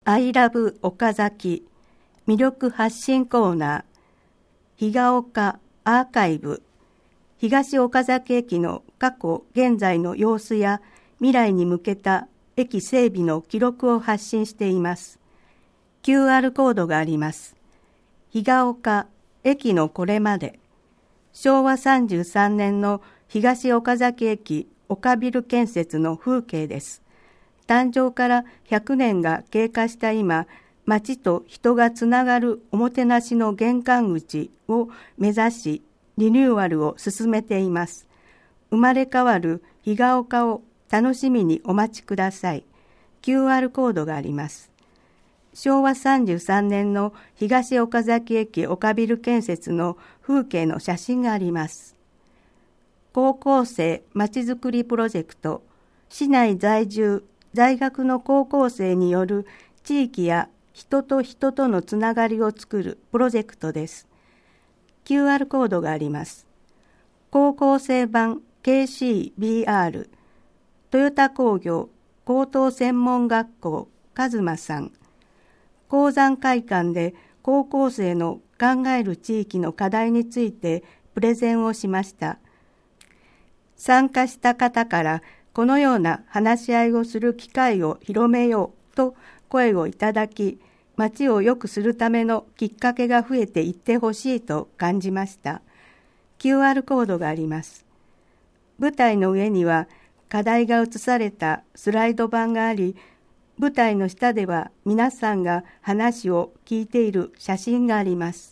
アイラブ岡崎魅力発信コーナー、日が丘アーカイブ、東岡崎駅の過去現在の様子や未来に向けた駅整備の記録を発信しています。QR コードがあります。日が丘駅のこれまで、昭和33年の東岡崎駅丘ビル建設の風景です。誕生から100年が経過した今、町と人がつながるおもてなしの玄関口を目指し、リニューアルを進めています。生まれ変わる日が丘を楽しみにお待ちください。QR コードがあります。昭和33年の東岡崎駅丘ビル建設の風景の写真があります。高校生まちづくりプロジェクト、市内在住在学の高校生による地域や人と人とのつながりを作るプロジェクトです。QR コードがあります。高校生版 KCBR、トヨタ工業高等専門学校カズマさん、鉱山会館で高校生の考える地域の課題についてプレゼンをしました。参加した方からこのような話し合いをする機会を広めようと声をいただき、町を良くするためのきっかけが増えていってほしいと感じました。QR コードがあります。舞台の上には課題が写されたスライド板があり、舞台の下では皆さんが話を聞いている写真があります。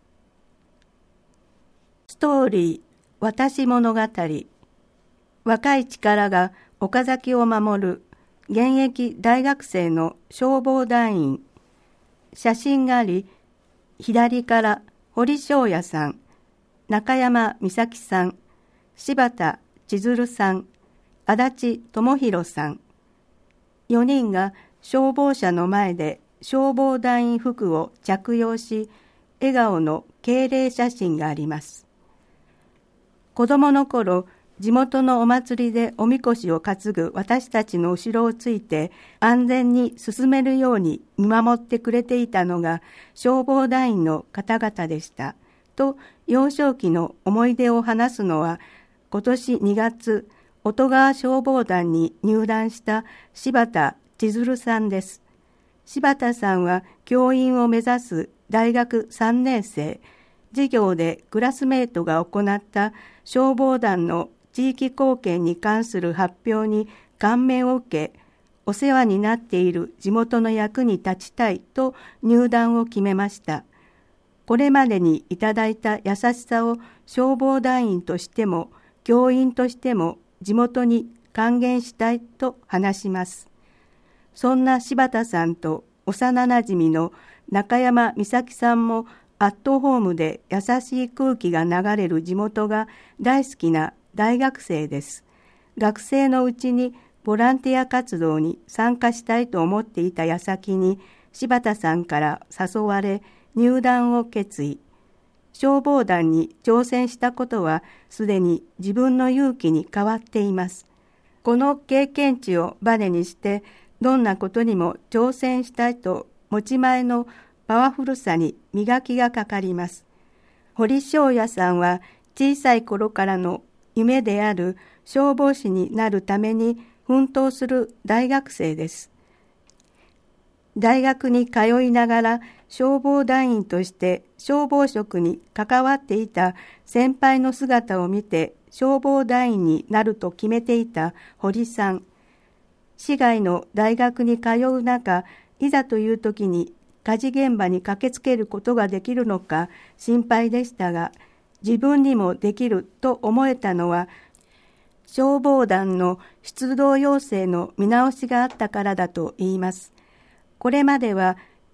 ストーリー、私物語。若い力が岡崎を守る現役大学生の消防団員。写真があり、左から堀翔也さん、中山美咲さん、柴田千鶴さん、足立智弘さん。4人が消防車の前で消防団員服を着用し、笑顔の敬礼写真があります。子供の頃、地元のお祭りでおみこしを担ぐ私たちの後ろをついて安全に進めるように見守ってくれていたのが消防団員の方々でした。と幼少期の思い出を話すのは、今年2月、音川消防団に入団した柴田千鶴さんです。柴田さんは教員を目指す大学3年生、授業でクラスメートが行った消防団の地域貢献に関する発表に感銘を受け、お世話になっている地元の役に立ちたいと入団を決めました。これまでにいただいた優しさを消防団員としても教員としても地元に還元したいと話します。そんな柴田さんと幼なじみの中山美咲さんもアットホームで優しい空気が流れる地元が大好きな大学生です。学生のうちにボランティア活動に参加したいと思っていた矢先に柴田さんから誘われ入団を決意。消防団に挑戦したことはすでに自分の勇気に変わっています。この経験値をバネにしてどんなことにも挑戦したいと持ち前のパワフルさに磨きがかかります。堀翔也さんは小さい頃からの夢である消防士になるために奮闘する大学生です。大学に通いながら消防団員として消防職に関わっていた先輩の姿を見て消防団員になると決めていた堀さん。市外の大学に通う中、いざという時に火事現場に駆けつけることができるのか心配でしたが、自分にもできると思えたのは、消防団の出動要請の見直しがあったからだと言います。これまでは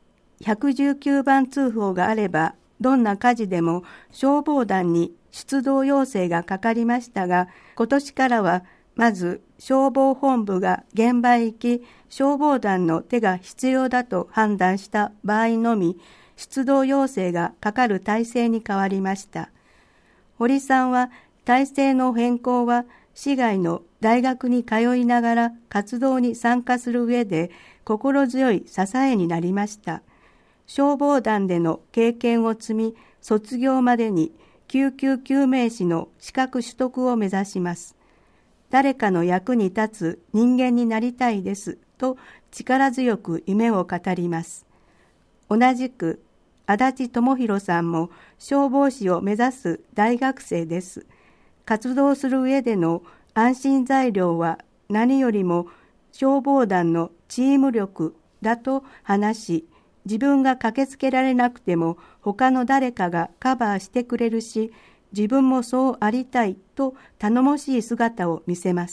119番通報があれば、どんな火事でも消防団に出動要請がかかりましたが、今年からはまず消防本部が現場へ行き、消防団の手が必要だと判断した場合のみ、出動要請がかかる体制に変わりました。堀さんは体制の変更は市外の大学に通いながら活動に参加する上で心強い支えになりました。消防団での経験を積み、卒業までに救急救命士の資格取得を目指します。誰かの役に立つ人間になりたいですと力強く夢を語ります。同じく足立智弘さんも消防士を目指す大学生です。活動する上での安心材料は何よりも消防団のチーム力だと話し、自分が駆けつけられなくても他の誰かがカバーしてくれるし、自分もそうありたいと頼もしい姿を見せます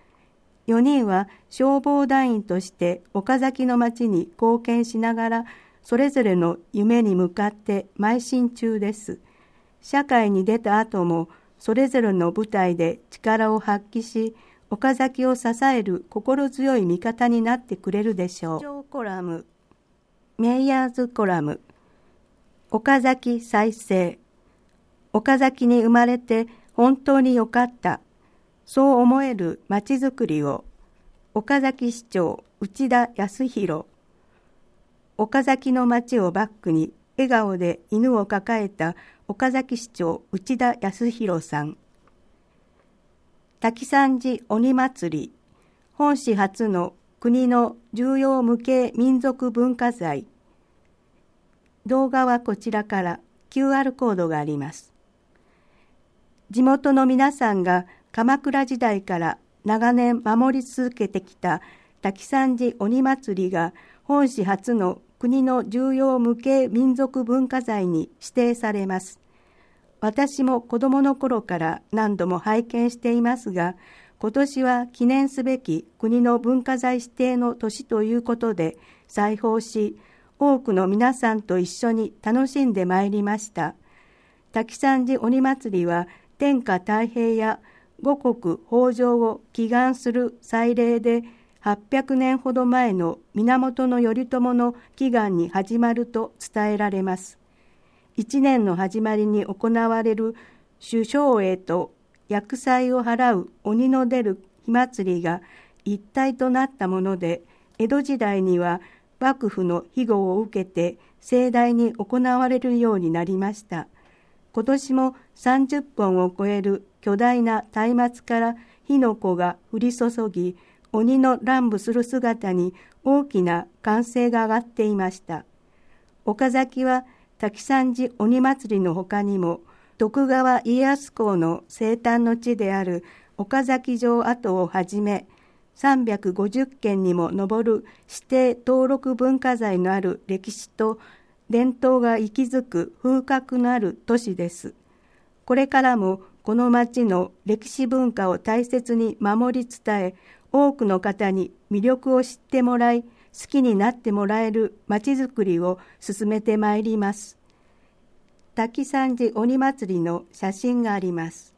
。4人は消防団員として岡崎の町に貢献しながら、それぞれの夢に向かって邁進中です。社会に出た後もそれぞれの舞台で力を発揮し、岡崎を支える心強い味方になってくれるでしょう。コラム、メイヤーズコラム、岡崎再生。岡崎に生まれて本当によかった。そう思えるまちづくりを。岡崎市長内田康弘。岡崎の町をバックに笑顔で犬を抱えた岡崎市長内田康弘さん。滝三寺鬼祭り、本市初の国の重要無形民族文化財。動画はこちらから QR コードがあります。地元の皆さんが鎌倉時代から長年守り続けてきた滝三寺鬼祭りが本市初の国の重要無形民族文化財に指定されます。私も子供の頃から何度も拝見していますが、今年は記念すべき国の文化財指定の年ということで再訪し、多くの皆さんと一緒に楽しんでまいりました。滝三寺鬼祭りは天下太平や五穀豊穣を祈願する祭礼で、800年ほど前の源頼朝の祈願に始まると伝えられます。一年の始まりに行われる主生営と厄災を払う鬼の出る火祭りが一体となったもので、江戸時代には幕府の庇護を受けて盛大に行われるようになりました。今年も30本を超える巨大な松明から火の粉が降り注ぎ、鬼の乱舞する姿に大きな歓声が上がっていました。岡崎は滝三寺鬼祭りのほかにも、徳川家康公の生誕の地である岡崎城跡をはじめ、350件にも上る指定登録文化財のある歴史と伝統が息づく風格のある都市です。これからもこの町の歴史文化を大切に守り伝え、多くの方に魅力を知ってもらい、好きになってもらえる町づくりを進めてまいります。滝三寺鬼祭りの写真があります。